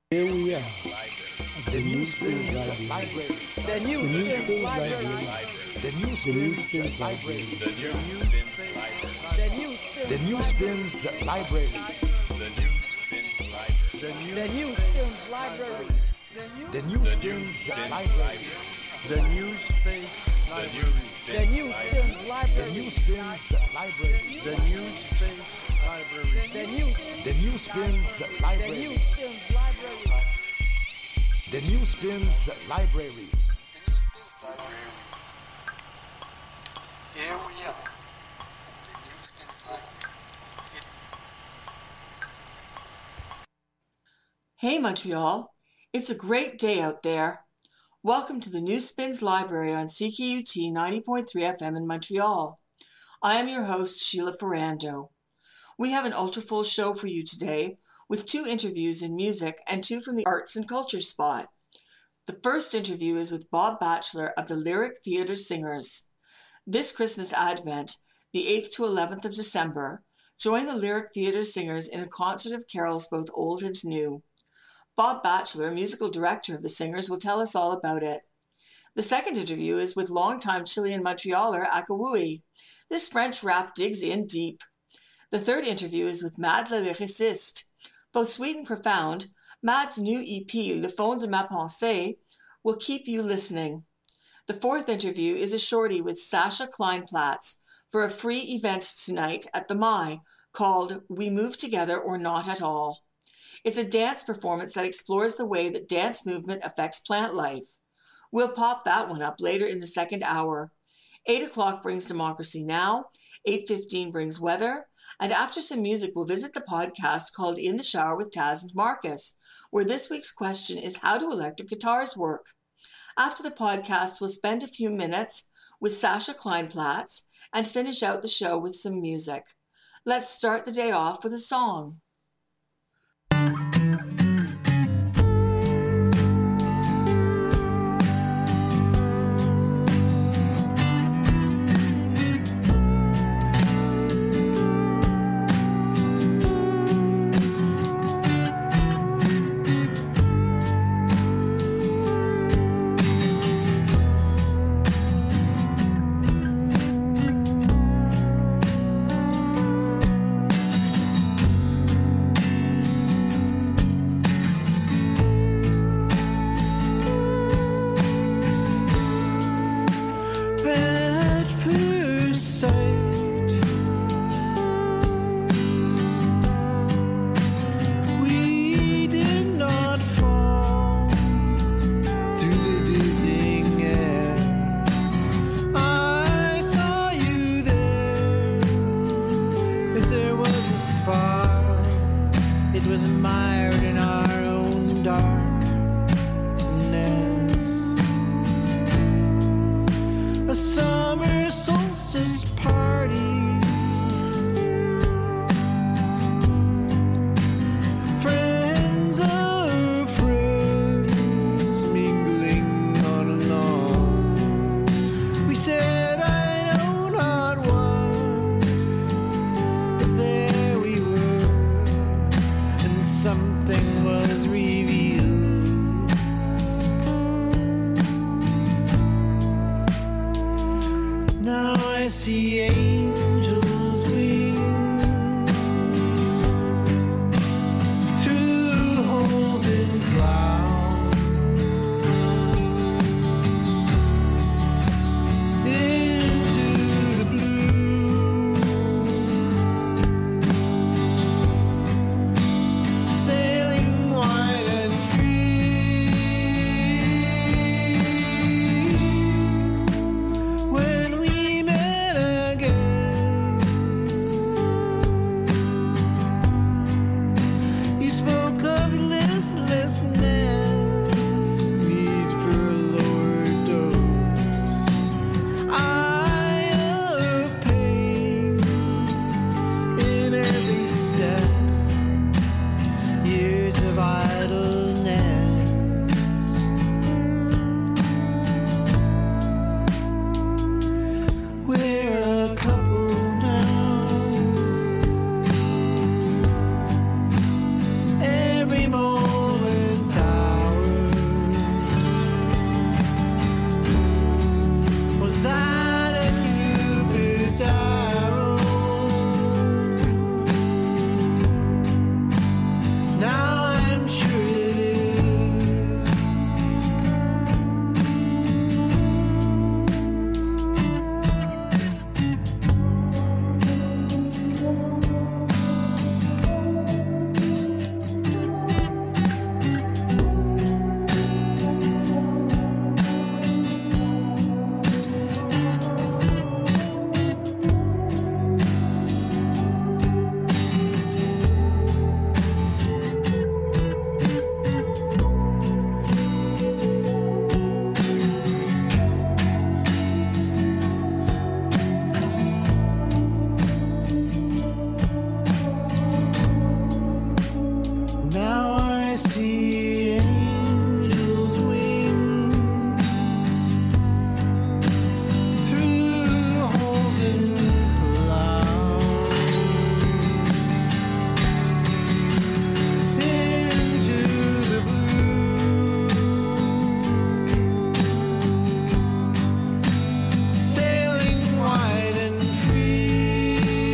Here we are at the New Spins Library. The New Spins Library. The New Spins Library. The New Spins Library. The New The New Spins Library. The New Spins Library. The New Spins Library. The New Spins The Library. New Spins Library. The New Spins Library. The New The New Spins The Library. New Spins Library. The New Spins Library. Here we are at the New Spins Library. Hey Montreal, it's a great day out there. Welcome to the New Spins Library on CKUT 90.3 FM in Montreal. I am your host, Sheila Ferrando. We have an ultra-full show for you today with 2 interviews in music and 2 from the Arts and Culture spot. The first interview is with Bob Batchelor of the Lyric Theatre Singers. This Christmas Advent, the 8th to 11th of December, join the Lyric Theatre Singers in a concert of carols both old and new. Bob Batchelor, musical director of the Singers, will tell us all about it. The second interview is with longtime Chilean Montrealer Akawui. This French rap digs in deep. The third interview is with Mad le Lyriciste. Both sweet and profound, Mad's new EP, Le Fond de ma Pensée, will keep you listening. The fourth interview is a shorty with Sasha Kleinplatz for a free event tonight at the Mai called We Move Together or Not at All. It's a dance performance that explores the way that dance movement affects plant life. We'll pop that one up later in the second hour. 8 o'clock brings Democracy Now!, 8:15 brings Weather, and after some music we'll visit the podcast called In the Shower with Taz and Marcus, where this week's question is how do electric guitars work? After the podcast we'll spend a few minutes with Sasha Kleinplatz and finish out the show with some music. Let's start the day off with a song. When we met again. see angels' wings through holes in clouds into the blue, sailing wide and free.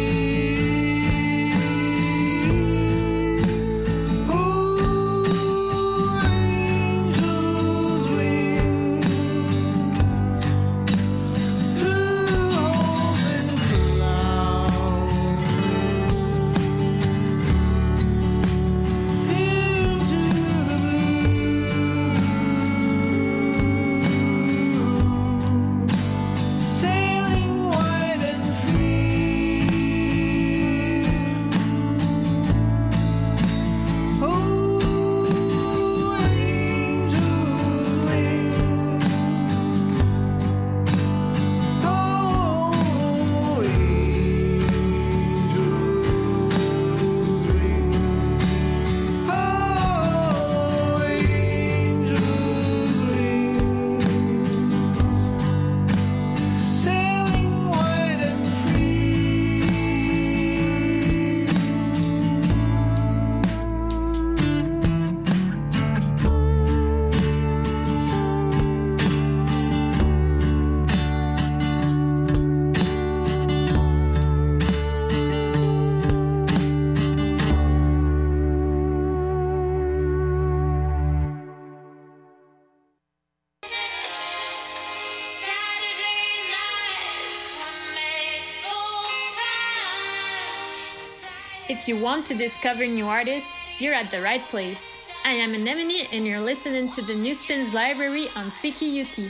If you want to discover new artists, you're at the right place. I am Anemone and you're listening to the New Spins Library on CKUT.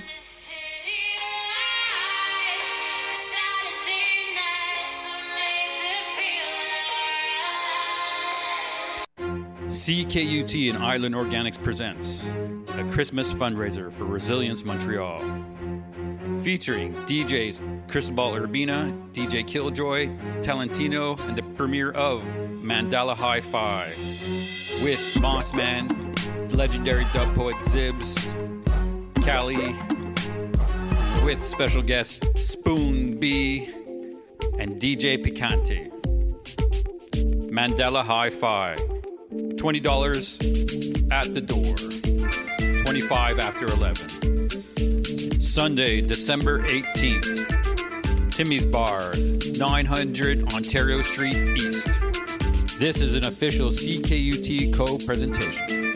CKUT and Island Organics presents a Christmas fundraiser for Resilience Montreal. Featuring DJs Cristobal Urbina, DJ Killjoy, Talentino, and the premiere of Mandala Hi-Fi with Mossman, legendary dub poet Zibs, Cali, with special guests Spoon B and DJ Picante. Mandala Hi-Fi, $20 at the door, $25 after 11. Sunday, December 18th, Timmy's Bar, 900 Ontario Street East. This is an official CKUT co-presentation.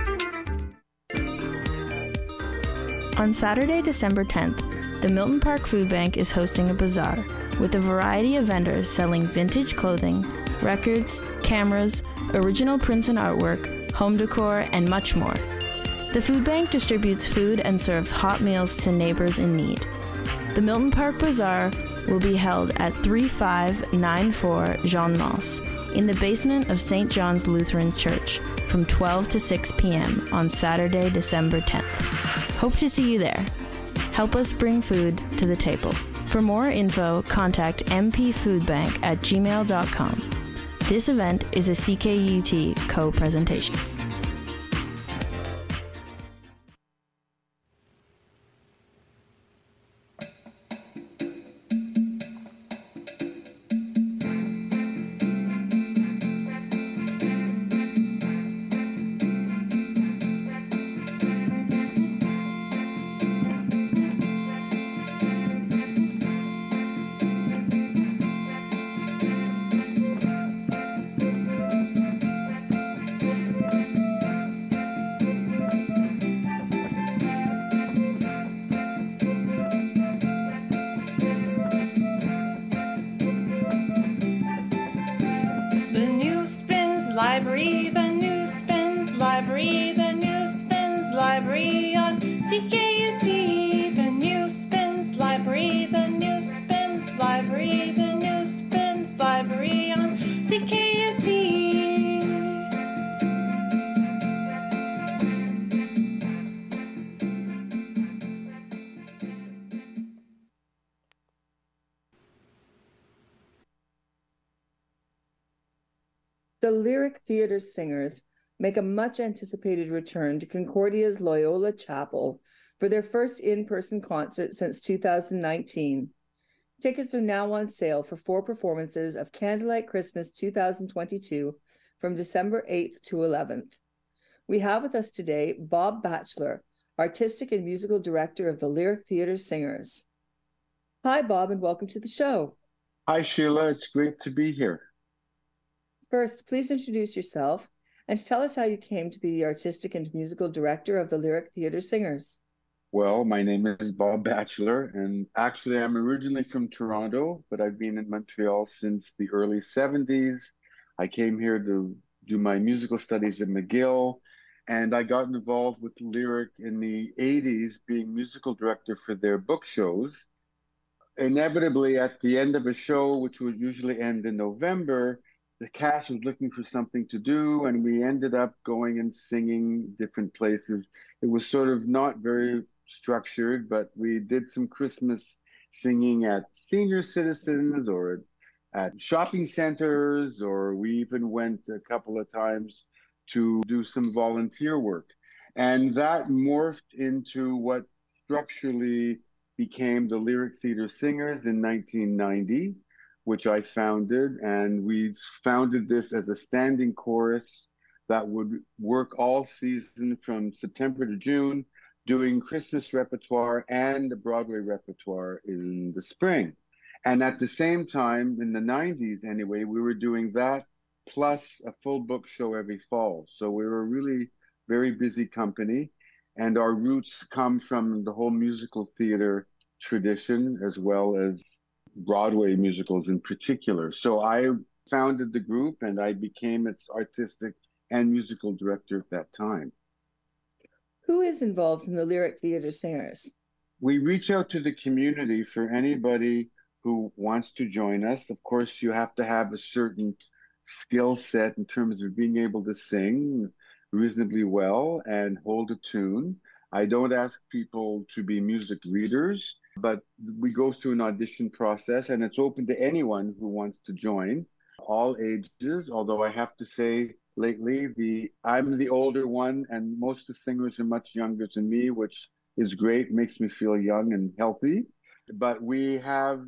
On Saturday, December 10th, the Milton Park Food Bank is hosting a bazaar with a variety of vendors selling vintage clothing, records, cameras, original prints and artwork, home decor, and much more. The food bank distributes food and serves hot meals to neighbors in need. The Milton Park Bazaar will be held at 3594 Jean Mance in the basement of St. John's Lutheran Church from 12 to 6 p.m. on Saturday, December 10th. Hope to see you there. Help us bring food to the table. For more info, contact mpfoodbank@gmail.com. This event is a CKUT co-presentation. Library, the New Spins Library, the New Spins Library on CKUT. The New Spins Library, the New Spins Library, the New Spins Library on CKUT. The Lyric Theatre Singers make a much anticipated return to Concordia's Loyola Chapel for their first in-person concert since 2019. Tickets are now on sale for 4 performances of Candlelight Christmas 2022 from December 8th to 11th. We have with us today Bob Batchelor, Artistic and Musical Director of the Lyric Theatre Singers. Hi, Bob, and welcome to the show. Hi, Sheila. It's great to be here. First, please introduce yourself and tell us how you came to be the Artistic and Musical Director of the Lyric Theatre Singers. Well, my name is Bob Batchelor, and actually I'm originally from Toronto, but I've been in Montreal since the early 70s. I came here to do my musical studies at McGill, and I got involved with Lyric in the 80s, being musical director for their book shows. Inevitably, at the end of a show, which would usually end in November, the cast was looking for something to do, and we ended up going and singing different places. It was sort of not very structured, but we did some Christmas singing at senior citizens or at shopping centers, or we even went a couple of times to do some volunteer work. And that morphed into what structurally became the Lyric Theatre Singers in 1990, which I founded. And we founded this as a standing chorus that would work all season from September to June, doing Christmas repertoire and the Broadway repertoire in the spring. And at the same time, in the 90s anyway, we were doing that plus a full book show every fall. So we were a really very busy company. And our roots come from the whole musical theater tradition, as well as Broadway musicals in particular. So I founded the group and I became its artistic and musical director at that time. Who is involved in the Lyric Theatre Singers? We reach out to the community for anybody who wants to join us. Of course, you have to have a certain skill set in terms of being able to sing reasonably well and hold a tune. I don't ask people to be music readers, but we go through an audition process and it's open to anyone who wants to join, all ages, although I have to say lately, I'm the older one and most of the singers are much younger than me, which is great, makes me feel young and healthy. But we have,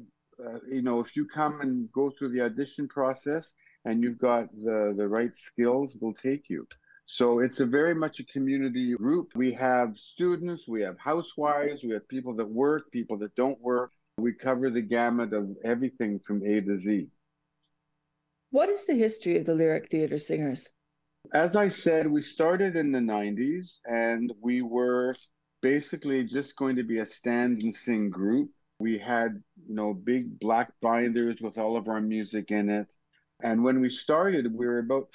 if you come and go through the audition process and you've got the right skills, we'll take you. So it's very much a community group. We have students, we have housewives, we have people that work, people that don't work. We cover the gamut of everything from A to Z. What is the history of the Lyric Theatre Singers? As I said, we started in the 90s and we were basically just going to be a stand and sing group. We had, big black binders with all of our music in it. And when we started, we were about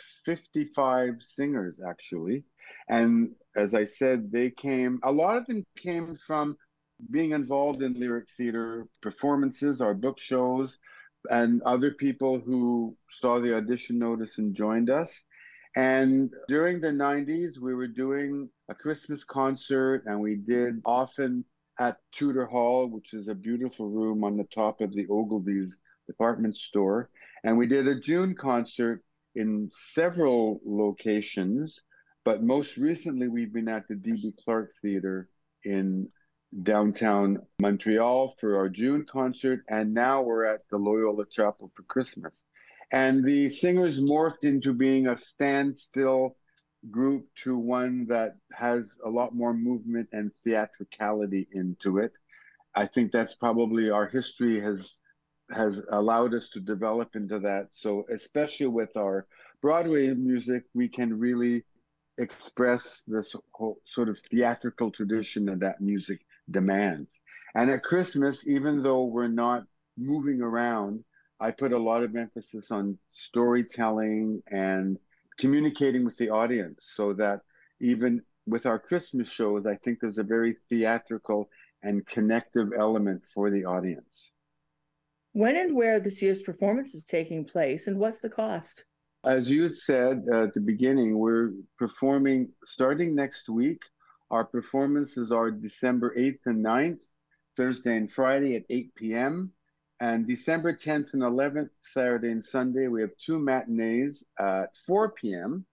55 singers, actually. And as I said, a lot of them came from being involved in lyric theater performances, our book shows, and other people who saw the audition notice and joined us. And during the 90s, we were doing a Christmas concert, and we did often at Tudor Hall, which is a beautiful room on the top of the Ogilvy's department store. And we did a June concert in several locations, but most recently we've been at the D.B. Clark Theatre in downtown Montreal for our June concert, and now we're at the Loyola Chapel for Christmas. And the singers morphed into being a standstill group to one that has a lot more movement and theatricality into it. I think that's probably our history has allowed us to develop into that. So especially with our Broadway music, we can really express this whole sort of theatrical tradition that that music demands. And at Christmas, even though we're not moving around, I put a lot of emphasis on storytelling and communicating with the audience, so that even with our Christmas shows, I think there's a very theatrical and connective element for the audience. When and where this year's performance is taking place, and what's the cost? As you had said at the beginning, we're performing starting next week. Our performances are December 8th and 9th, Thursday and Friday at 8 p.m. And December 10th and 11th, Saturday and Sunday, we have 2 matinees at 4 p.m.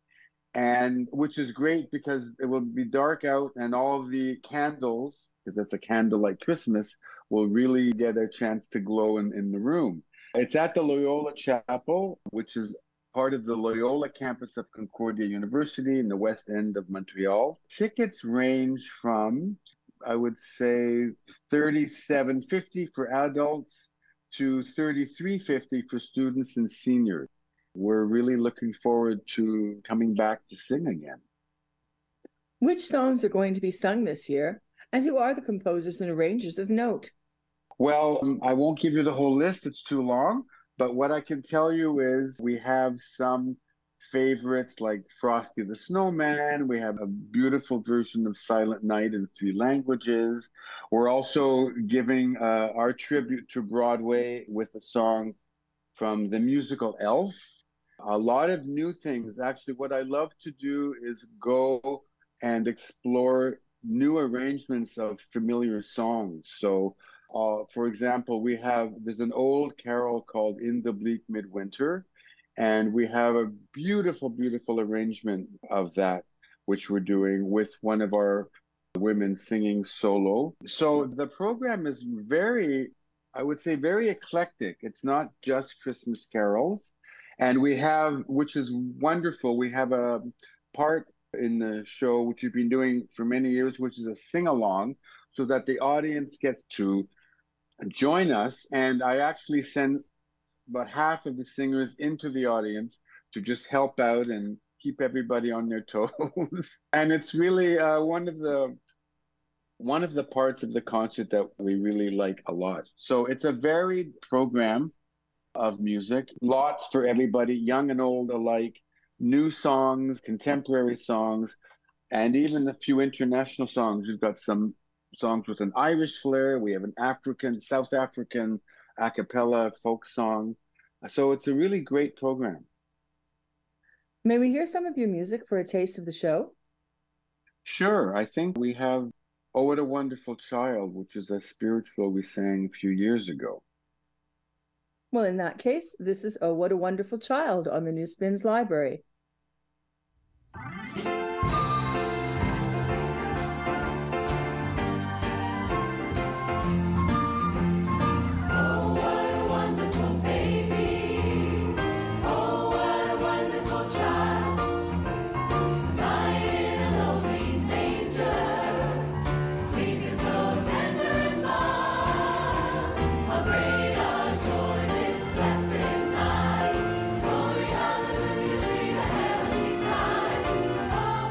and which is great because it will be dark out and all of the candles, because it's a candlelight Christmas, will really get a chance to glow in the room. It's at the Loyola Chapel, which is part of the Loyola campus of Concordia University in the west end of Montreal. Tickets range from, I would say, $37.50 for adults to $33.50 for students and seniors. We're really looking forward to coming back to sing again. Which songs are going to be sung this year, and who are the composers and arrangers of note? Well, I won't give you the whole list, it's too long, but what I can tell you is we have some favorites like Frosty the Snowman. We have a beautiful version of Silent Night in 3 languages. We're also giving our tribute to Broadway with a song from the musical Elf. A lot of new things. Actually, what I love to do is go and explore new arrangements of familiar songs. So, for example, there's an old carol called In the Bleak Midwinter, and we have a beautiful, beautiful arrangement of that, which we're doing with one of our women singing solo. So the program is I would say very eclectic. It's not just Christmas carols. And we have, which is wonderful, we have a part in the show, which we've been doing for many years, which is a sing-along, so that the audience gets to join us. And I actually send about half of the singers into the audience to just help out and keep everybody on their toes. And it's really one of the parts of the concert that we really like a lot. So it's a varied program of music, lots for everybody, young and old alike, new songs, contemporary songs, and even a few international songs. We've got some songs with an Irish flair. We have an South African a cappella folk song. So it's a really great program. May we hear some of your music for a taste of the show? Sure. I think we have Oh, What a Wonderful Child, which is a spiritual we sang a few years ago. Well, in that case, this is Oh, What a Wonderful Child on the New Spins Library. Hallelujah, see the heavenly sign.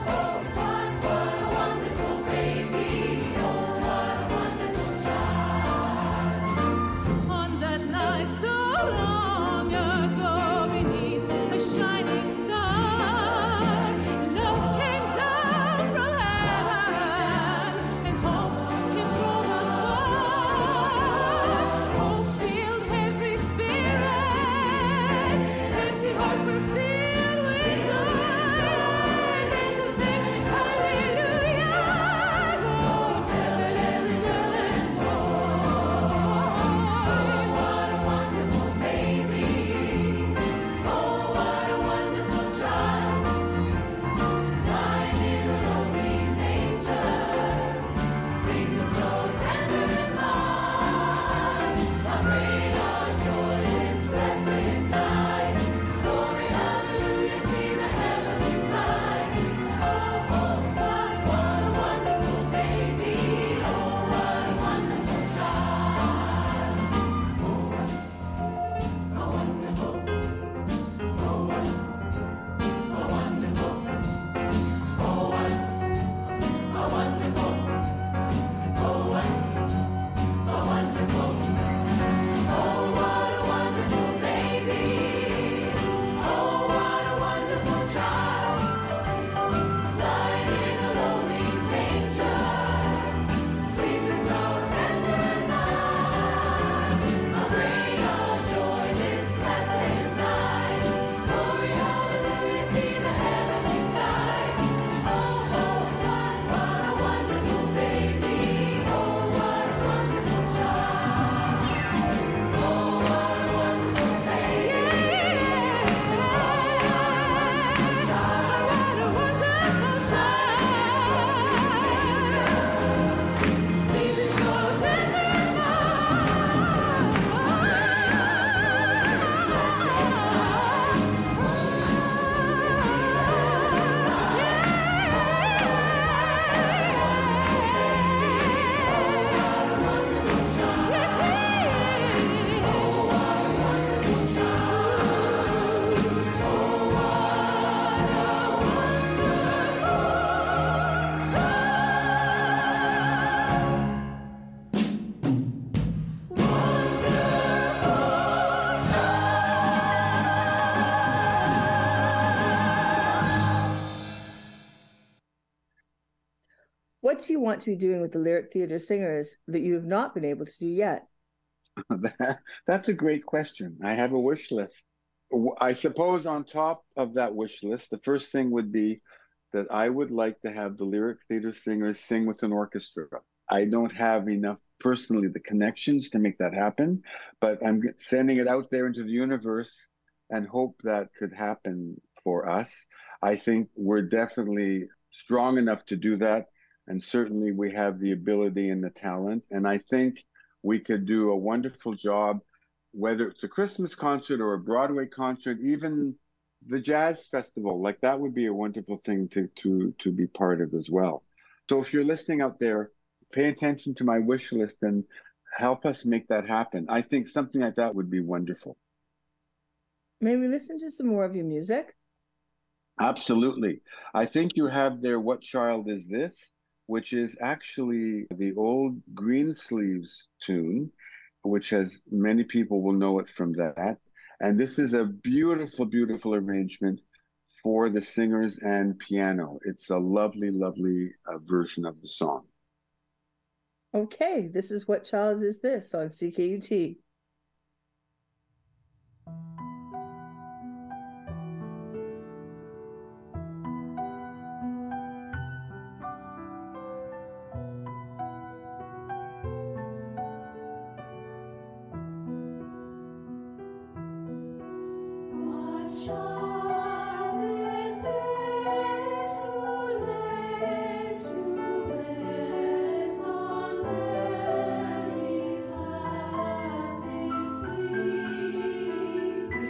What do you want to be doing with the Lyric Theatre singers that you have not been able to do yet? That's a great question. I have a wish list. I suppose on top of that wish list, the first thing would be that I would like to have the Lyric Theatre singers sing with an orchestra. I don't have enough personally the connections to make that happen, but I'm sending it out there into the universe and hope that could happen for us. I think we're definitely strong enough to do that, and certainly we have the ability and the talent, and I think we could do a wonderful job, whether it's a Christmas concert or a Broadway concert, even the jazz festival. Like, that would be a wonderful thing to be part of as well. So if you're listening out there, pay attention to my wish list and help us make that happen. I think something like that would be wonderful. May we listen to some more of your music? Absolutely. I think you have there What Child Is This?, which is actually the old Greensleeves tune, which has many people will know it from that. And this is a beautiful, beautiful arrangement for the singers and piano. It's a lovely, lovely version of the song. Okay, this is What Child Is This on CKUT. Mary's happy sleep.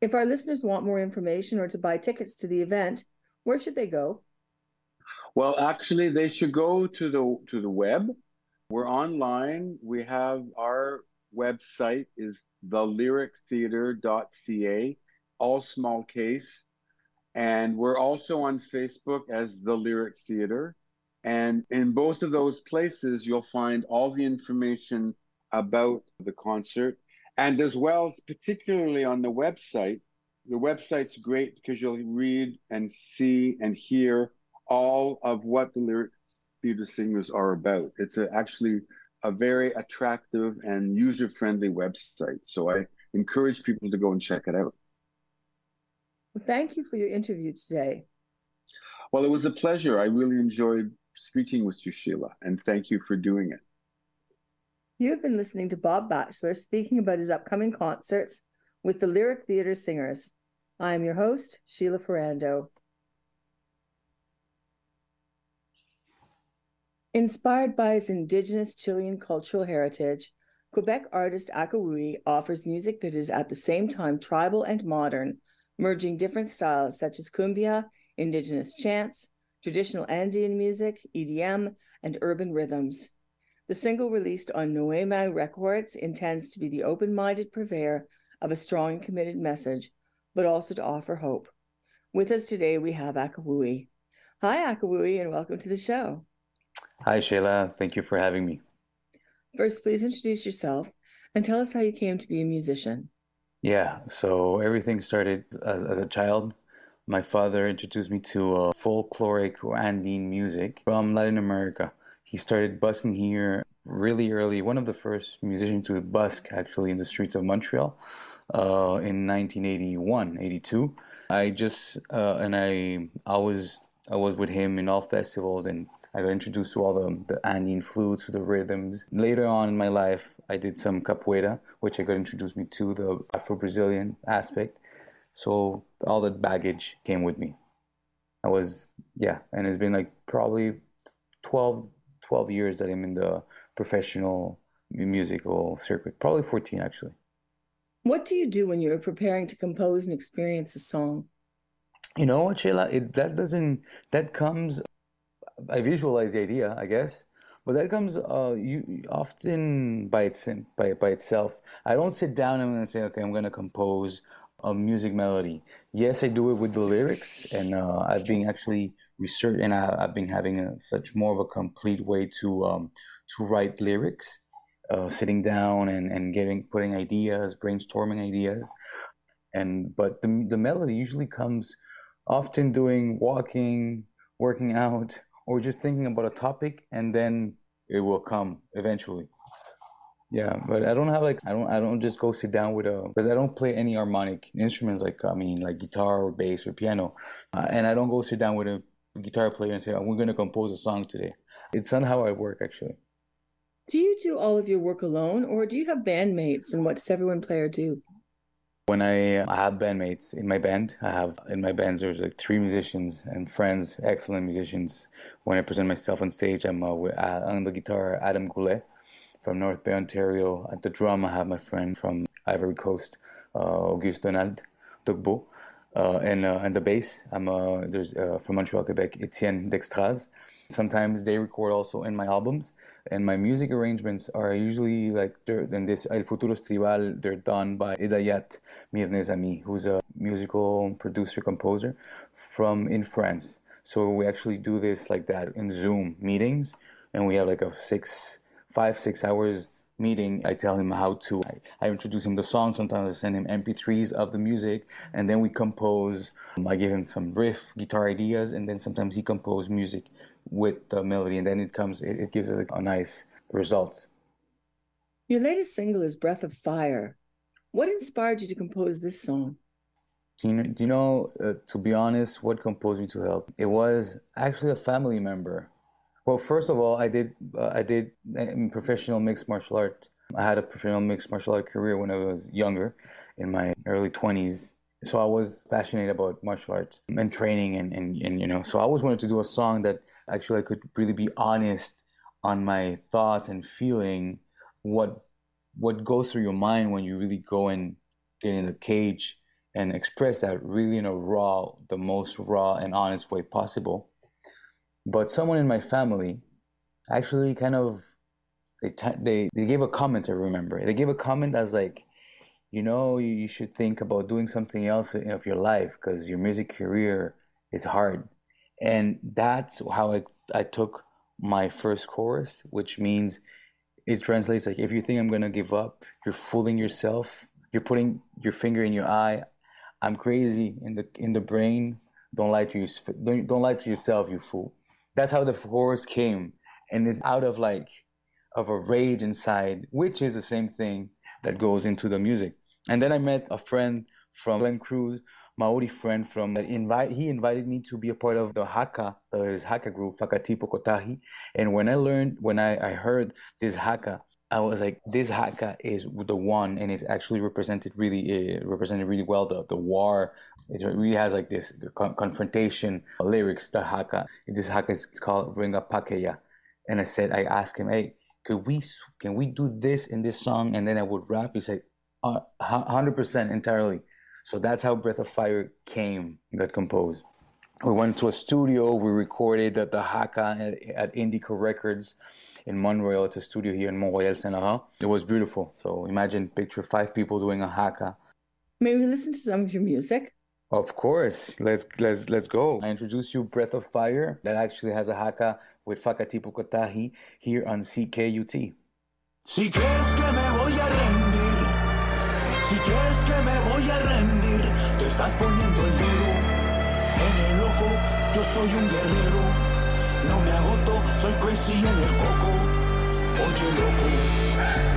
If our listeners want more information or to buy tickets to the event, where should they go? Well, actually, they should go to the web. We're online. We have our website is thelyrictheatre.ca, all small case. And we're also on Facebook as The Lyric Theatre. And in both of those places, you'll find all the information about the concert. And as well, particularly on the website's great because you'll read and see and hear all of what the Lyric Theatre singers are about. It's actually a very attractive and user-friendly website. So I encourage people to go and check it out. Well, thank you for your interview today. Well, it was a pleasure. I really enjoyed speaking with you, Sheila, and thank you for doing it. You've been listening to Bob Batchelor speaking about his upcoming concerts with the Lyric Theatre Singers. I am your host, Sheila Ferrando. Inspired by his indigenous Chilean cultural heritage, Quebec artist Akawui offers music that is at the same time tribal and modern, merging different styles such as cumbia, indigenous chants, traditional Andean music, EDM, and urban rhythms. The single released on Noema Records intends to be the open-minded purveyor of a strong and committed message, but also to offer hope. With us today, we have Akawui. Hi, Akawui, and welcome to the show. Hi, Sheila. Thank you for having me. First, please introduce yourself and tell us how you came to be a musician. Yeah, so everything started as a child. My father introduced me to folkloric or Andean music from Latin America. He started busking here really early, one of the first musicians to busk actually in the streets of Montreal in 1981, 82. I was with him in all festivals, and I got introduced to all the Andean flutes, to the rhythms. Later on in my life, I did some capoeira, which I got introduced me to the Afro-Brazilian aspect. So all that baggage came with me. And it's been like probably 12 years that I'm in the professional musical circuit, probably 14 actually. What do you do when you're preparing to compose and experience a song? You know what, Sheila, I visualize the idea, I guess, but that comes often by itself. I don't sit down and say, okay, I'm going to compose a music melody. Yes, I do it with the lyrics, and I've been actually researching, and I've been having such more of a complete way to write lyrics, sitting down and putting ideas, brainstorming ideas, but the melody usually comes often doing walking, working out, or just thinking about a topic, and then it will come eventually. Yeah, but I don't just go sit down because I don't play any harmonic instruments like guitar or bass or piano, and I don't go sit down with a guitar player and say, we're going to compose a song today. It's not how I work actually. Do you do all of your work alone, or do you have bandmates, and what does everyone play or do? When I have bandmates in my band, there's like 3 musicians and friends, excellent musicians. When I present myself on stage, I'm on the guitar, Adam Goulet from North Bay, Ontario. At the drum, I have my friend from Ivory Coast, Auguste Donald Dogbo. And the bass, there's from Montreal, Quebec, Etienne Dextraz. Sometimes they record also in my albums, and my music arrangements are usually in this El Futuros Tribal, they're done by Edayat Mirnezami, who's a musical producer, composer in France. So we actually do this like that in Zoom meetings, and we have like a 5-6 hours meeting. I tell him I introduce him the song. Sometimes I send him MP3s of the music, and then we compose. I give him some guitar ideas, and then sometimes he composes music with the melody, and then it gives it a nice result. Your latest single is Breath of Fire. What inspired you to compose this song? Do you know, to be honest, what composed me to help? It was actually a family member. Well, first of all, I did professional mixed martial art. I had a professional mixed martial art career when I was younger, in my early 20s. So I was passionate about martial arts and training, and so I always wanted to do a song that actually I could really be honest on my thoughts and feeling what goes through your mind when you really go and get in the cage and express that really in a the most raw and honest way possible. But someone in my family actually kind of, they gave a comment, I remember. They gave a comment as like, you should think about doing something else of your life because your music career is hard. And that's how I took my first chorus, which means it translates like, if you think I'm going to give up, you're fooling yourself. You're putting your finger in your eye. I'm crazy in the brain. Don't lie to yourself, you fool. That's how the chorus came. And it's out of a rage inside, which is the same thing that goes into the music. And then I met a friend from Glenn Cruz, Maori friend he invited me to be a part of the haka, his haka group, Whakatipu Kotahi. And when I heard this haka, I was like, this haka is the one, and it's actually represented really well the war. It really has like this confrontation lyrics, the haka. This haka is called Ringa Pakeya. And I asked him, hey, can we do this in this song? And then I would rap. He said, 100% entirely. So that's how Breath of Fire got composed. We went to a studio, we recorded the haka at Indica Records in Montreal. It's a studio here in Montreal, Saint-Laurent. It was beautiful. So picture 5 people doing a haka. May we listen to some of your music? Of course. Let's go. I introduce you Breath of Fire that actually has a haka with Whakatipu Kotahi here on CKUT. Si crees que me voy a rendir, si crees que me voy a rendir, te estás poniendo el dedo en el ojo. Yo soy un guerrero, no me agoto, soy crazy en el coco. Oye, loco.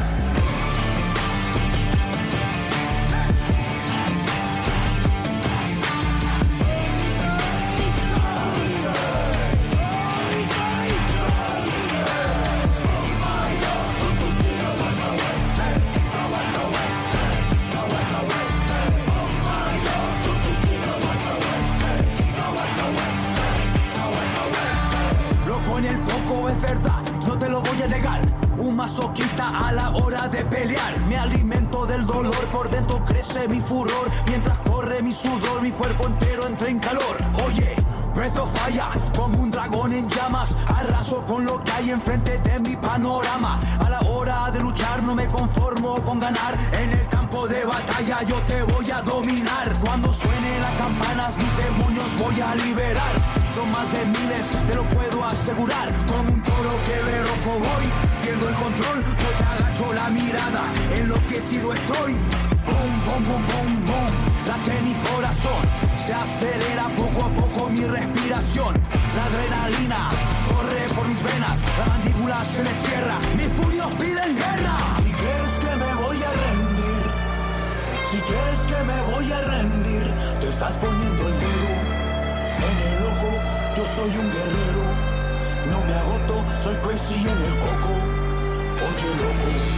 Un masoquista a la hora de pelear. Me alimento del dolor, por dentro crece mi furor. Mientras corre mi sudor, mi cuerpo entero entra en calor. Oye, Breath of Fire, como un dragón en llamas. Arraso con lo que hay enfrente de mi panorama. A la hora de luchar no me conformo con ganar. En el campo de batalla yo te voy a dominar. Cuando suene las campanas mis demonios voy a liberar. Son más de miles, te lo puedo asegurar. Como un toro que ve rojo voy, pierdo el control, no te agacho la mirada. Enloquecido estoy, boom, boom, boom, boom, boom. Late mi corazón, se acelera poco a poco mi respiración. La adrenalina corre por mis venas, la mandíbula se me cierra, mis puños piden guerra. Si crees que me voy a rendir, si crees que me voy a rendir, te estás poniendo el dedo en el ojo. Yo soy un guerrero, no me agoto, soy crazy en el coco. Oye, loco.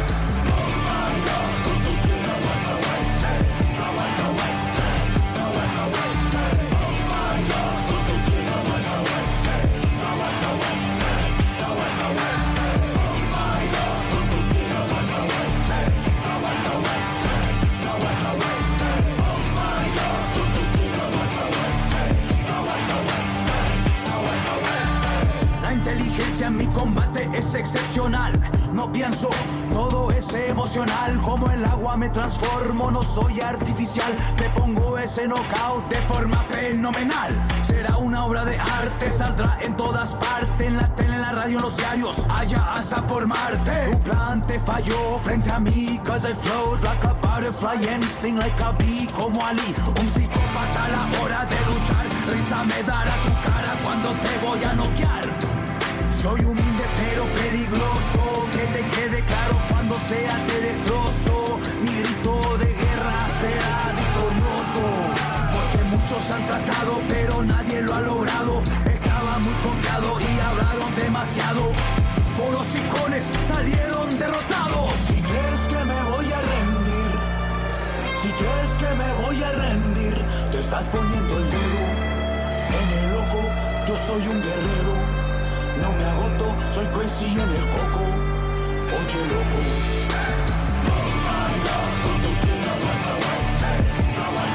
En mi combate es excepcional, no pienso, todo es emocional. Como el agua me transformo, no soy artificial. Te pongo ese knockout de forma fenomenal. Será una obra de arte, saldrá en todas partes, en la tele, en la radio, en los diarios, allá hasta por Marte. Tu plan te falló frente a mí, cause I float like a butterfly and sting like a bee, como Ali. Un psicópata a la hora de luchar, risa me dará tu cara cuando te voy a noquear. Soy humilde pero peligroso, que te quede claro cuando sea te destrozo. Mi grito de guerra será victorioso, porque muchos han tratado pero nadie lo ha logrado. Estaba muy confiado y hablaron demasiado, por hocicones salieron derrotados. Si crees que me voy a rendir, si crees que me voy a rendir, te estás poniendo el dedo en el ojo. Yo soy un guerrero, no me agoto, soy crazy en el coco. Oye, loco.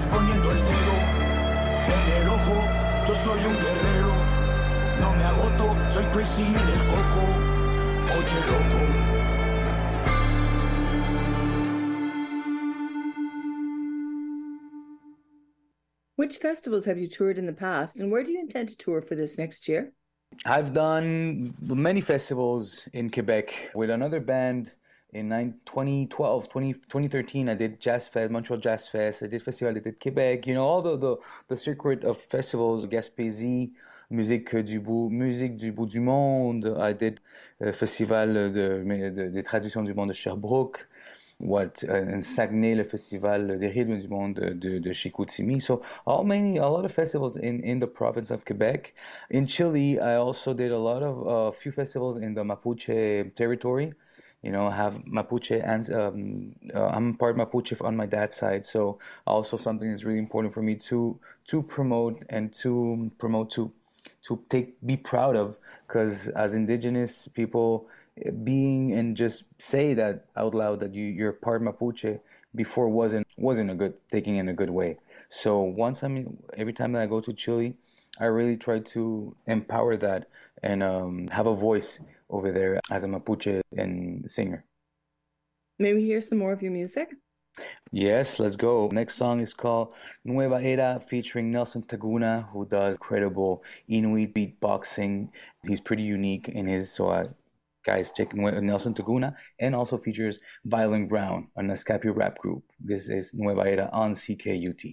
poniendo el dedo en el ojo. Yo soy un guerrero, no me agoto, soy crazy en el coco. Oye, loco. Which festivals have you toured in the past, and where do you intend to tour for this next year? I've done many festivals in Quebec with another band. In 2012, 2013, I did Jazz Fest, Montreal Jazz Fest. I did Festival de Québec. You know, all the circuit of festivals, Gaspésie, Musique du Bout du Monde. I did Festival des Traductions du Monde de Sherbrooke. In Saguenay, le Festival des Rythmes du Monde de Chicoutimi. So a lot of festivals in the province of Quebec. In Chile, I also did a few festivals in the Mapuche territory. You know, I have Mapuche, and I'm part Mapuche on my dad's side. So also something that's really important for me to promote and to be proud of, because as Indigenous people, being and just say that out loud that you're part Mapuche before wasn't a good taking in a good way. So every time that I go to Chile, I really try to empower that and have a voice over there as a Mapuche and singer. May we hear some more of your music? Yes, let's go. Next song is called Nueva Era, featuring Nelson Taguna, who does incredible Inuit beatboxing. He's pretty unique in his, guys, check Nelson Taguna, and also features Violent Brown, an Escapi rap group. This is Nueva Era on CKUT.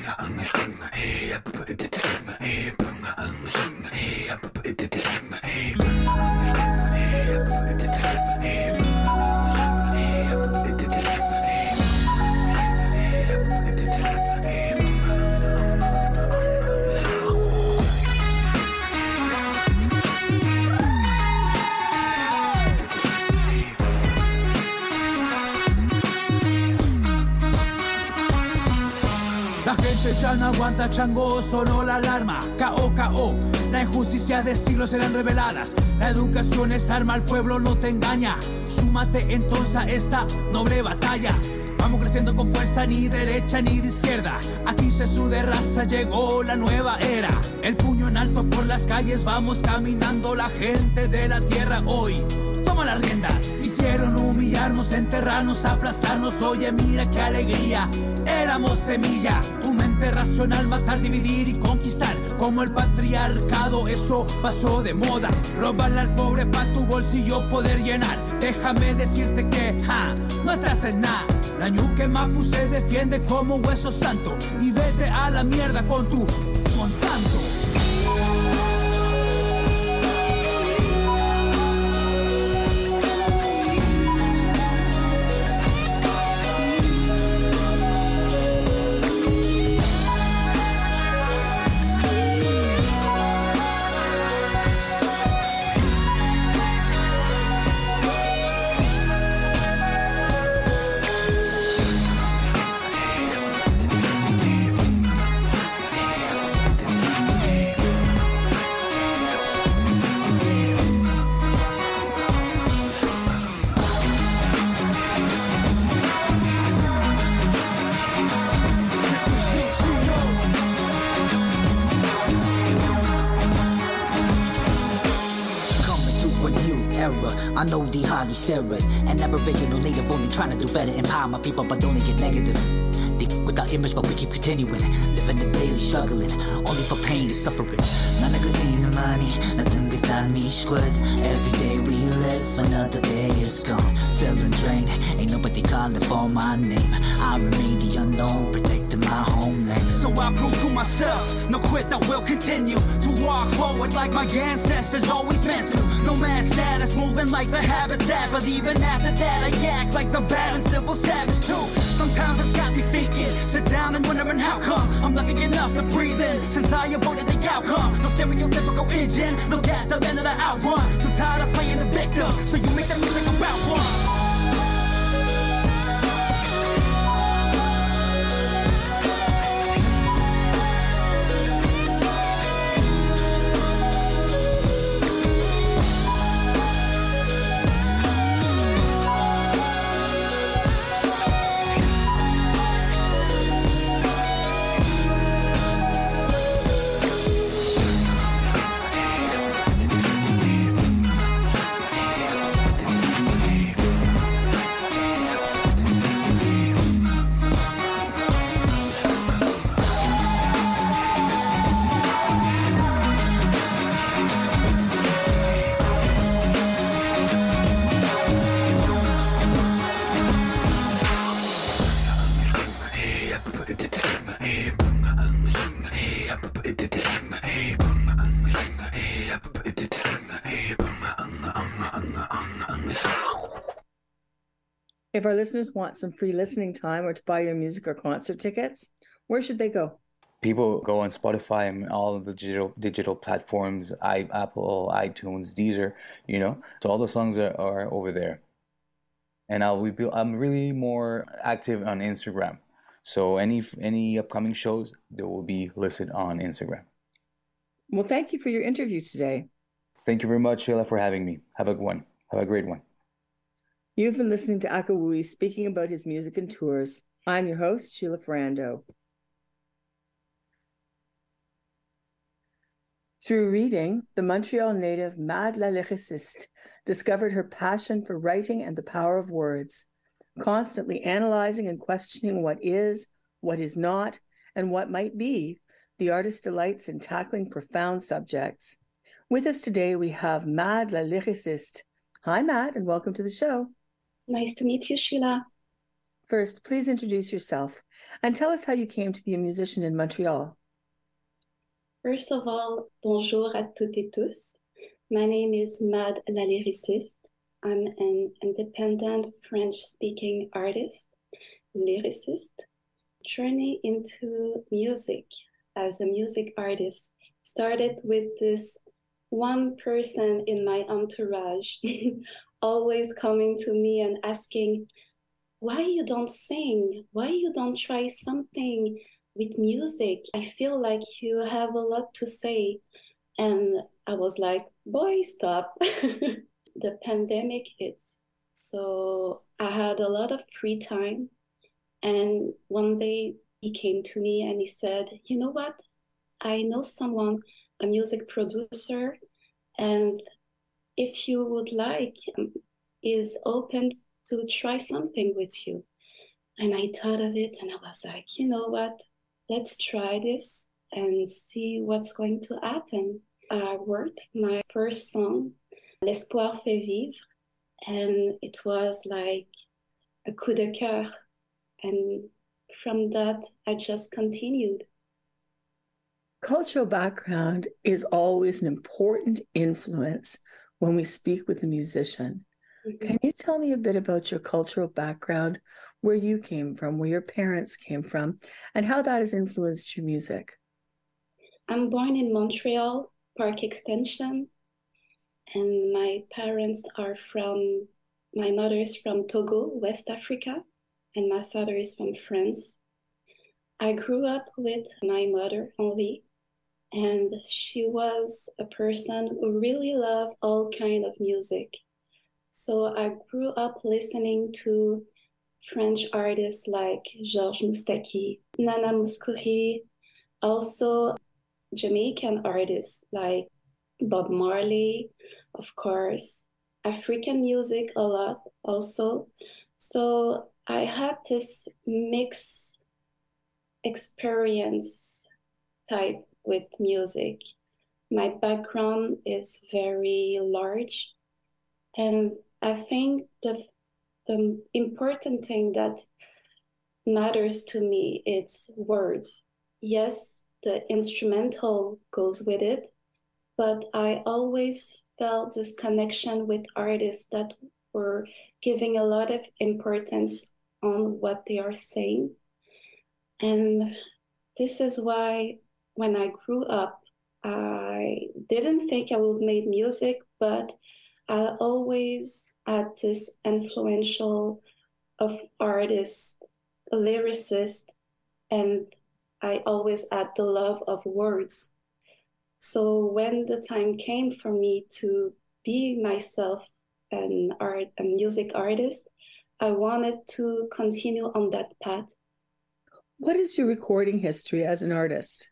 La gente ya no aguanta, chango, sonó la alarma. K.O. K.O. La injusticia de siglos serán reveladas. La educación es arma, el pueblo no te engaña. Súmate entonces a esta noble batalla. Vamos creciendo con fuerza, ni derecha ni de izquierda. Aquí se sude raza, llegó la nueva era. El puño en alto por las calles, vamos caminando. La gente de la tierra hoy toma las riendas. Hicieron humillarnos, enterrarnos, aplastarnos. Oye, mira qué alegría, éramos semilla. Tu mente racional, matar, dividir y conquistar. Como el patriarcado, eso pasó de moda. Robarle al pobre pa' tu bolsillo poder llenar. Déjame decirte que, no estás en nada. La ñuque Mapu se defiende como hueso santo. Y vete a la mierda con tu Monsanto. I know the highly steroid and aboriginal native only trying to do better, empower my people but only get negative. They with our image but we keep continuing, living the daily struggling, only for pain and suffering. None of good thing money, nothing good that me squid. Every day we live, another day is gone. Feeling drained, ain't nobody calling for my name. I remain the unknown, protecting my homeland. So I prove to myself, no quit, I will continue to walk forward like my ancestors always meant to. No mass status, moving like the habitat, but even after that I act like the bad and simple savage too. Sometimes it's got me thinking, sit down and wondering how come I'm lucky enough to breathe in, since I avoided the outcome. No stereotypical engine, look at the end of the outrun. Too tired of playing the victim, so you make the music about one. If our listeners want some free listening time or to buy your music or concert tickets, where should they go? People go on Spotify and all of the digital platforms, Apple, iTunes, Deezer, So all the songs are over there. And I'm really more active on Instagram. So any upcoming shows, they will be listed on Instagram. Well, thank you for your interview today. Thank you very much, Sheila, for having me. Have a good one. Have a great one. You've been listening to Akawui speaking about his music and tours. I'm your host, Sheila Ferrando. Through reading, the Montreal native Mad la lyriciste discovered her passion for writing and the power of words, constantly analyzing and questioning what is not, and what might be. The artist delights in tackling profound subjects. With us today, we have Mad la lyriciste. Hi, Mad, and welcome to the show. Nice to meet you, Sheila. First, please introduce yourself and tell us how you came to be a musician in Montreal. First of all, bonjour à toutes et tous. My name is Mad la lyriciste. I'm an independent French-speaking artist, lyricist. Journey into music as a music artist started with this one person in my entourage always coming to me and asking, why you don't sing? Why you don't try something with music? I feel like you have a lot to say. And I was like, boy, stop. The pandemic hits. So I had a lot of free time. And one day he came to me and he said, you know what? I know someone, a music producer, and if you would like, is open to try something with you. And I thought of it and I was like, you know what? Let's try this and see what's going to happen. I wrote my first song, L'espoir fait vivre, and it was like a coup de cœur. And from that, I just continued. Cultural background is always an important influence when we speak with a musician. Mm-hmm. Can you tell me a bit about your cultural background, where you came from, where your parents came from, and how that has influenced your music? I'm born in Montreal, Park Extension, and my mother is from Togo, West Africa, and my father is from France. I grew up with my mother, Henri, and she was a person who really loved all kinds of music. So I grew up listening to French artists like Georges Moustaki, Nana Mouskouri, also Jamaican artists like Bob Marley, of course, African music a lot also. So I had this mixed experience type with music. My background is very large, and I think the important thing that matters to me is words. Yes, the instrumental goes with it, but I always felt this connection with artists that were giving a lot of importance on what they are saying. And this is why when I grew up, I didn't think I would make music, but I always had this influential of artists, lyricists, and I always had the love of words. So when the time came for me to be myself a music artist, I wanted to continue on that path. What is your recording history as an artist?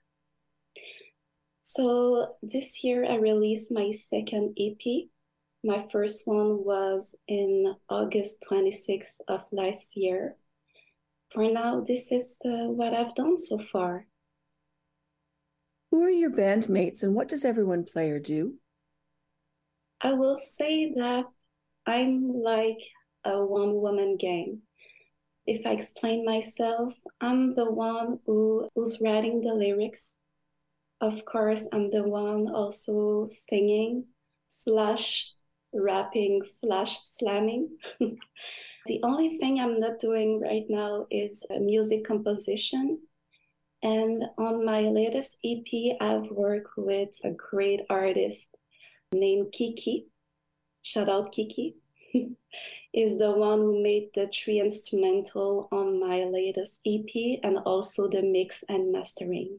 So this year I released my second EP. My first one was in August 26th of last year. For now, this is what I've done so far. Who are your bandmates and what does everyone play or do? I will say that I'm like a one-woman gang. if I explain myself, I'm the one who's writing the lyrics. Of course, I'm the one also singing / rapping / slamming. The only thing I'm not doing right now is music composition. And on my latest EP, I've worked with a great artist named Kiki. Shout out Kiki. Is the one who made the 3 instrumental on my latest EP and also the mix and mastering.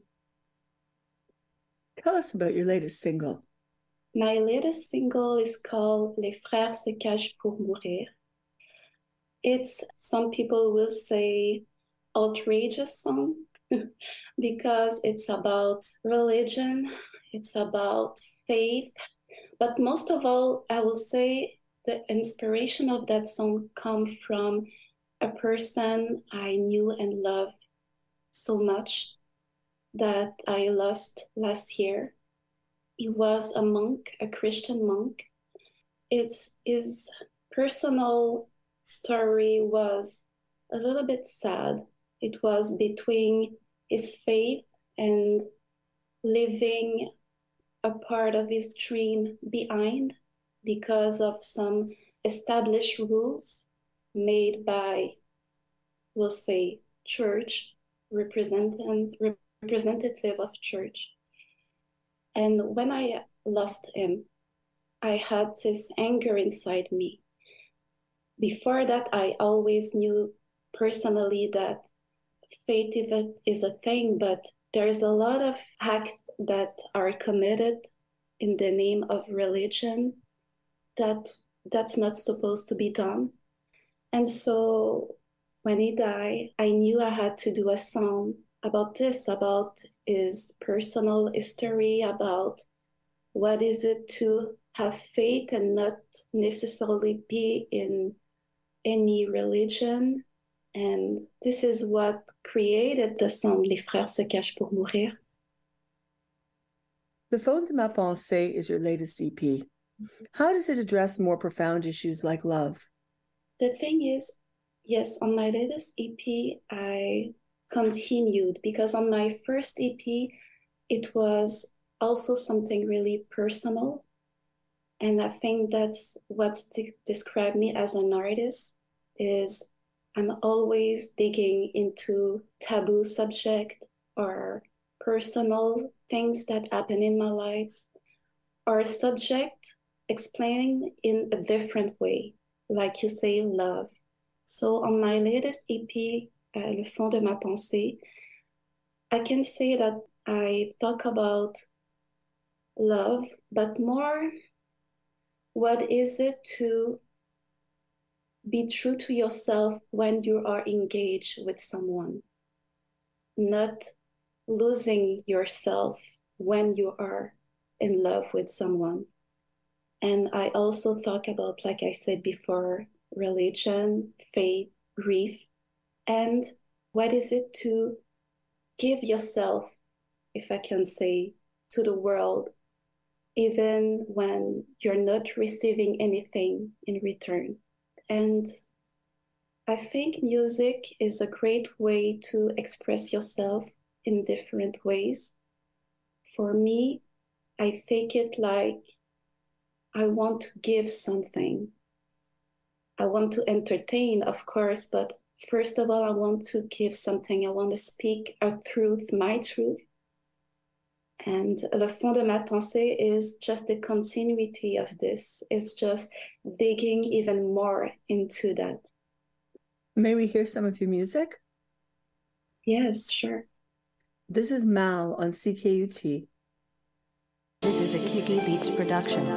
Tell us about your latest single. My latest single is called Les Frères se cachent pour mourir. It's, some people will say, outrageous song because it's about religion, it's about faith, but most of all, I will say the inspiration of that song comes from a person I knew and loved so much that I lost last year. He was a monk, a Christian monk. His personal story was a little bit sad. It was between his faith and leaving a part of his dream behind because of some established rules made by, we'll say, church, representative of church. And when I lost him, I had this anger inside me. Before that, I always knew personally that faith is a thing, but there's a lot of acts that are committed in the name of religion that's not supposed to be done. And so when he died, I knew I had to do a song about this, about his personal history, about what is it to have faith and not necessarily be in any religion. And this is what created the song Les Frères se cachent pour mourir. Le Fond de ma Pensée is your latest EP. How does it address more profound issues like love? The thing is, yes, on my latest EP, I continued because on my first EP, it was also something really personal. And I think that's what described me as an artist is I'm always digging into taboo subject or personal things that happen in my lives or subject explaining in a different way, like you say, love. So on my latest EP, Le Fond de ma Pensée, I can say that I talk about love, but more what is it to be true to yourself when you are engaged with someone, not losing yourself when you are in love with someone. And I also talk about, like I said before, religion, faith, grief, and what is it to give yourself, if I can say, to the world, even when you're not receiving anything in return. And I think music is a great way to express yourself in different ways. For me, I take it like I want to give something. I want to entertain, of course, but first of all, I want to give something. I want to speak a truth, my truth. And Le Fond de ma Pensée is just the continuity of this. It's just digging even more into that. May we hear some of your music? Yes, sure. This is Mal on CKUT. This is a Kiki Beats production.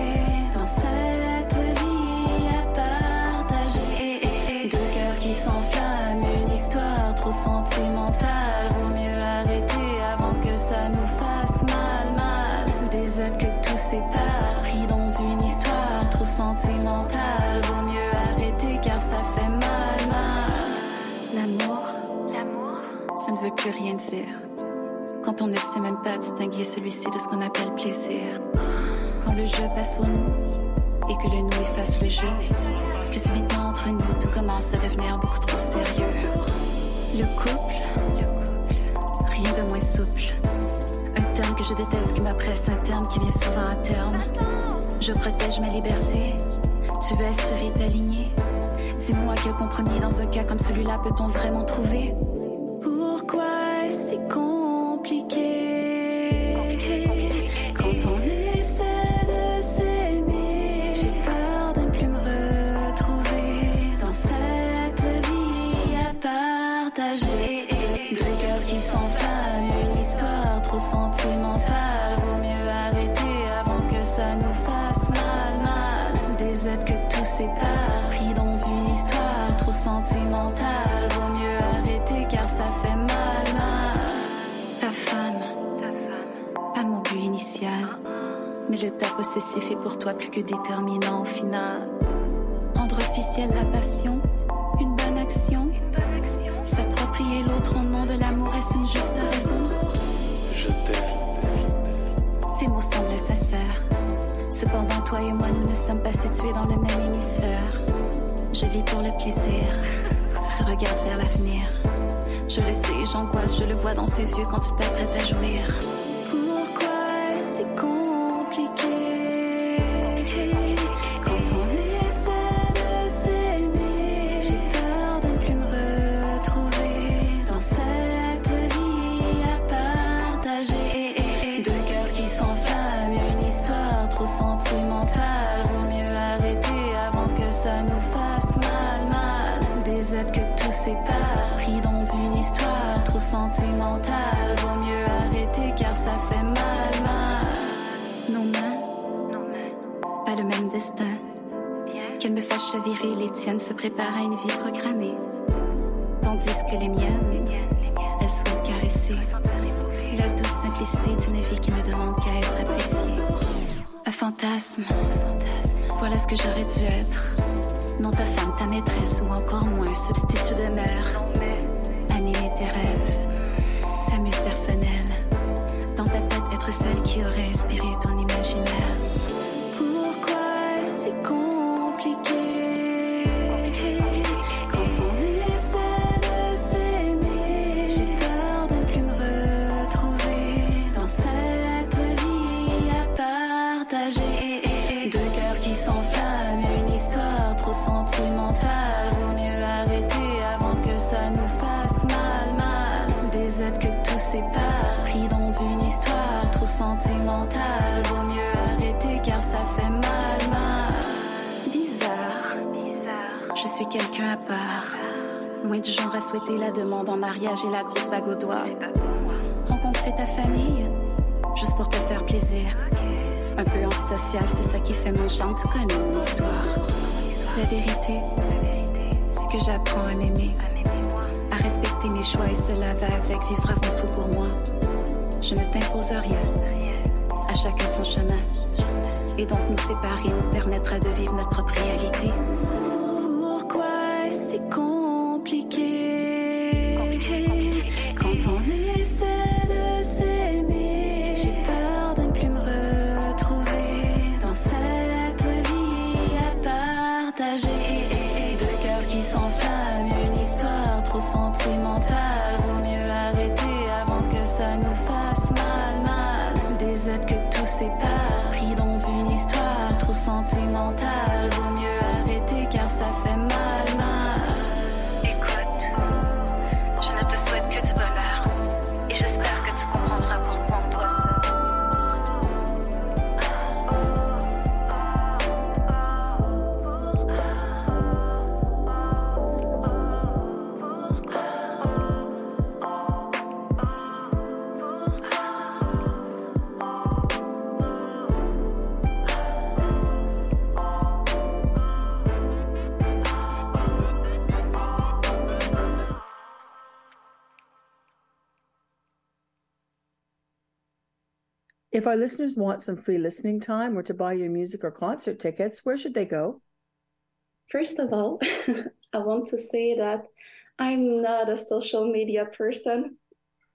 Sans plus rien dire. Quand on ne sait même pas distinguer celui-ci de ce qu'on appelle plaisir. Quand le jeu passe au nous et que le nous efface le jeu. Que subitement entre nous tout commence à devenir beaucoup trop sérieux. Le couple, rien de moins souple. Un terme que je déteste qui m'oppresse, un terme qui vient souvent à terme. Je protège ma liberté, tu veux assurer ta lignée. Dis-moi quel compromis dans un cas comme celui-là peut-on vraiment trouver? Pourquoi est-ce si compliqué quand on essaie de s'aimer? J'ai peur de ne plus me retrouver dans cette vie à partager. Deux cœurs qui s'enflamment, une histoire trop sentimentale. Vaut mieux arrêter avant que ça nous fasse mal. Des êtres que tout sépare, pris dans une histoire trop sentimentale. Vaut mieux arrêter car ça fait mal. Ta femme, pas mon but initial. Mais le tas possessif est pour toi plus que déterminant au final. Rendre officielle la passion, une bonne action. S'approprier l'autre au nom de l'amour, est-ce une juste raison? Je t'aime. Tes mots semblent sincères. Cependant, toi et moi, nous ne sommes pas situés dans le même hémisphère. Je vis pour le plaisir. Tu regardes vers l'avenir. Je le sais, j'angoisse, je le vois dans tes yeux quand tu t'apprêtes à jouir. Pourquoi est-ce si compliqué quand on essaie de s'aimer? J'ai peur de ne plus me retrouver dans cette vie à partager. Deux cœurs qui s'enflamment, une histoire trop sentimentale. Vaut mieux arrêter avant que ça nous fasse mal. Des êtres que tout sépare, pris dans une histoire trop sentimentale. Vaut mieux arrêter car ça fait mal. Nos mains, pas le même destin. Qu'elles me fassent chavirer, les tiennes se préparent à une vie programmée. Tandis que les miennes, elles souhaitent caresser la douce simplicité d'une vie qui ne demande qu'à être appréciée. Un fantasme, voilà ce que j'aurais dû être. Non ta femme, ta maîtresse ou encore moins un substitut de mère. Animer tes rêves, ta muse personnelle. Dans ta tête, être celle qui aurait inspiré ton imaginaire. Pourquoi est-ce si compliqué quand on essaie de s'aimer? J'ai peur de ne plus me retrouver dans cette vie à partager. Deux cœurs qui s'enflamment, une histoire trop sentimentale. Vaut mieux arrêter avant que ça nous fasse mal. Des êtres que tout sépare, pris dans une histoire trop sentimentale. Vaut mieux arrêter car ça fait mal. Bizarre, je suis quelqu'un à part. Moins du genre à souhaiter la demande en mariage et la grosse bague au doigt. C'est pas pour moi. Rencontrer ta famille, juste pour te faire plaisir. Un peu antisocial, c'est ça qui fait mon charme, tu connais mon histoire. La vérité, c'est que j'apprends à m'aimer, à respecter mes choix et cela va avec, vivre avant tout pour moi. Je ne t'impose rien, à chacun son chemin. Et donc nous séparer nous permettra de vivre notre propre réalité. Pourquoi est-ce si compliqué quand on essaie de s'aimer? J'ai peur de ne plus me retrouver dans cette vie à partager. Deux cœurs qui s'enflamment, une histoire trop sentimentale. Vaut mieux arrêter avant que ça nous fasse mal. Des êtres que tout sépare, pris dans une histoire trop sentimentale. Vaut mieux arrêter car ça fait mal. Écoute, je ne te souhaite que du bonheur et j'espère que tu comprendras pourquoi on doit se... If our listeners want some free listening time or to buy your music or concert tickets, where should they go? First of all, I want to say that I'm not a social media person.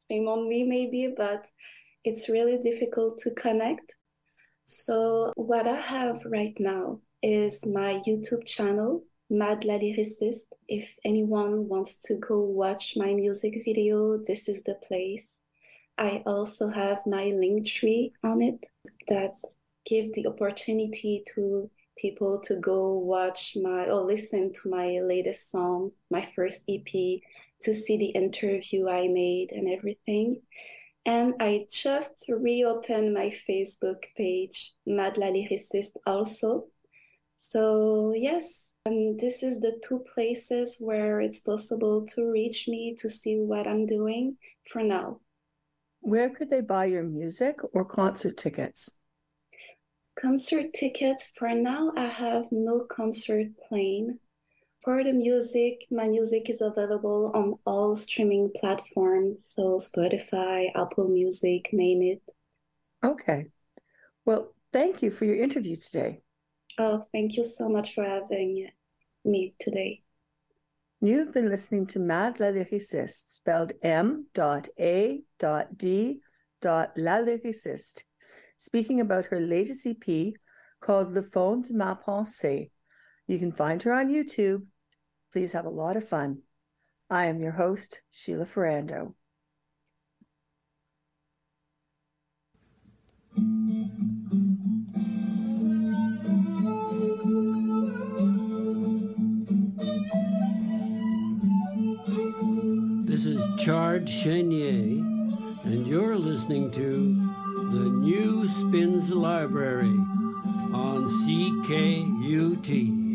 fame on me maybe, but it's really difficult to connect. So what I have right now is my YouTube channel, Mad La Lyricist. If anyone wants to go watch my music video, this is the place. I also have my Linktree on it that give the opportunity to people to go watch or listen to my latest song, my first EP, to see the interview I made and everything. And I just reopened my Facebook page, Mad La Lyricist also. So yes, this is the two places where it's possible to reach me to see what I'm doing for now. Where could they buy your music or concert tickets? Concert tickets, for now, I have no concert playing. For the music, my music is available on all streaming platforms, so Spotify, Apple Music, name it. Okay. Well, thank you for your interview today. Oh, thank you so much for having me today. You've been listening to Mad La Lyricist, spelled M.A.D.La Lyricist, speaking about her latest EP called Le Fond de ma Pensée. You can find her on YouTube. Please have a lot of fun. I am your host, Sheila Ferrando. This is Chard Chenier, and you're listening to the New Spins Library on CKUT.